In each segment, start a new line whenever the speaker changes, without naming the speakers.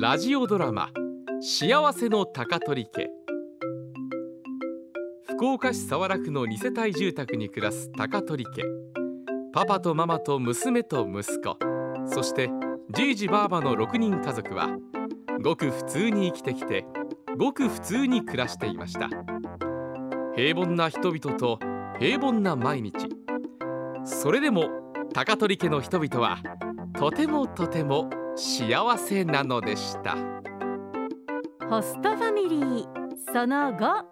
ラジオドラマ幸せの高取家。福岡市早良区の2世帯住宅に暮らす高取家。パパとママと娘と息子、そしてじいじばあばの6人家族はごく普通に生きてきて、ごく普通に暮らしていました。平凡な人々と平凡な毎日。それでも高取家の人々はとてもとても幸せなのでした。
ホストファミリーその後。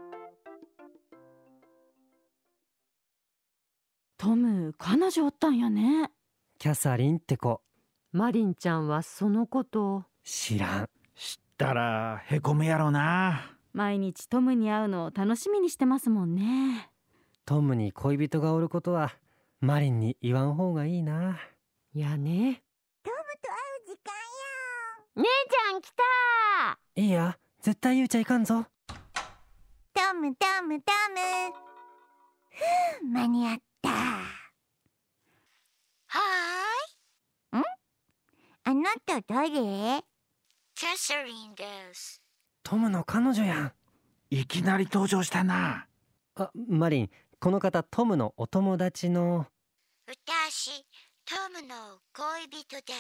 トム、彼女おったんやね。
キャサリンって子。
マリンちゃんはそのこと
知らん。
知ったらへこむやろな。
毎日トムに会うのを楽しみにしてますもんね。
トムに恋人がおることはマリンに言わん方がいいな。
やね。
トムと会う時間
姉ちゃん来た。
いいや、絶対言うちゃいかんぞ。
トムトムトム。間に合った。
はーい。
あなた誰？
キャサリンです。
トムの彼女やん。
いきなり登場したな。
あ、マリン、この方トムのお友達の。
私、トムの恋人です。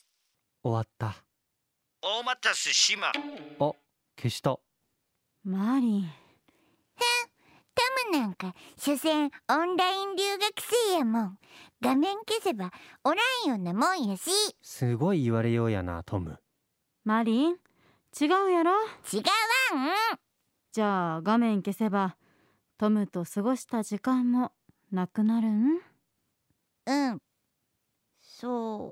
終わった。
お待たせしま。
あ、消した。
マリン。
トムなんか所詮オンライン留学生やもん。画面消せばおらんようなもんやし。
すごい言われようやな、トム。
マリン、違うやろ。
違わん。
じゃあ画面消せばトムと過ごした時間もなくなるん？
うん、そう。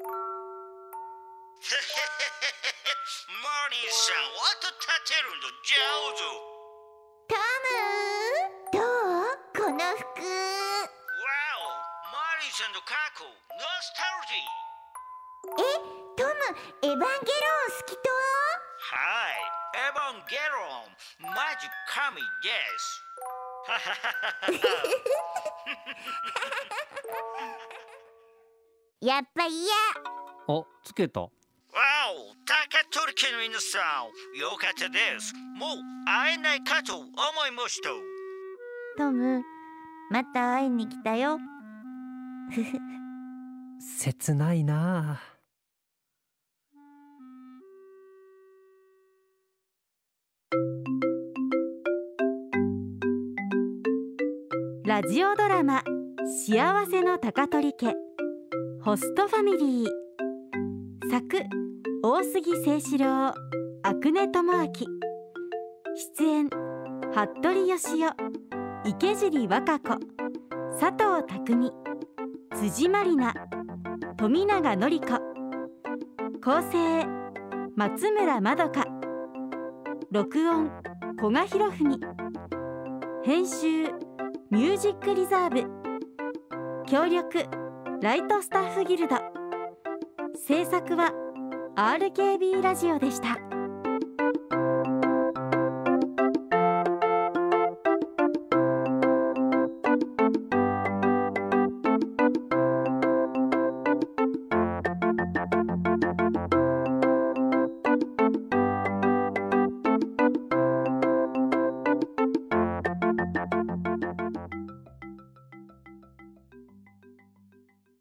マリンさん、音立てるの上手。
トム、どう？この服。
わお、マリンさんの過去、ノスタルジー。
トム、エヴァンゲロン好きと？
はい、エヴァンゲロン、マジ神です。
やっぱ嫌。
あ、つけた。
わお、高取家の皆さん、よかったです。もう会えないかと思いました。
トム、また会いに来たよ。
切ないなあ。
ラジオドラマ幸せの高取家、ホストファミリー。作大杉誠志郎、阿久根智明。出演服部義雄、池尻和歌子、佐藤匠、辻まりな、富永典子。構成松村まどか。録音古賀博文。編集ミュージックリザーブ。協力ライトスタッフギルド。制作は RKB ラジオでした。